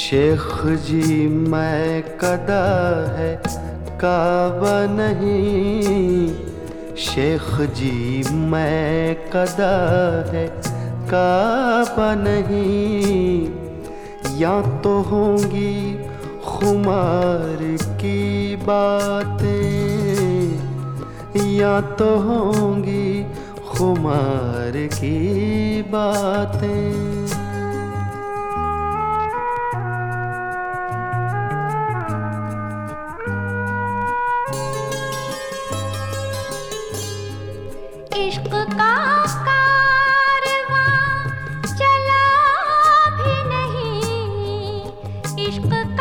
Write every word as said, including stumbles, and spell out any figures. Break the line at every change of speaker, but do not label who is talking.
शेख जी मैं कदा है काबा नहीं, शेख जी मैं कदा है काबा नहीं। या तो होंगी खुमार की बातें, या तो होंगी खुमार की बातें।
इश्क का कारवां चला भी नहीं, इश्क